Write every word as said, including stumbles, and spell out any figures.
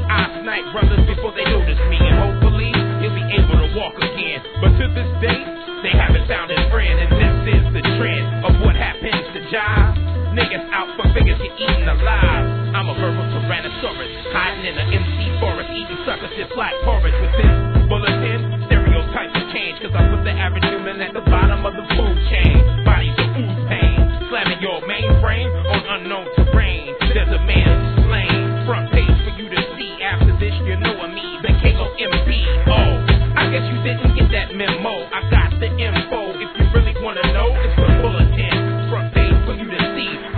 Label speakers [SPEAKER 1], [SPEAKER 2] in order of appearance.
[SPEAKER 1] I snipe brothers before they notice me, and hopefully he'll be able to walk again. But to this day, they haven't found his friend, and this is the trend of what happens to Jive. Niggas out for figures get eaten alive. I'm a verbal tyrannosaurus, hiding in an empty forest, eating suckers just like porridge. With this bulletin, stereotypes have changed, cause I put the average human at the bottom of the food chain. Bodies of ooze pain, slamming your mainframe on unknown terrain. There's a man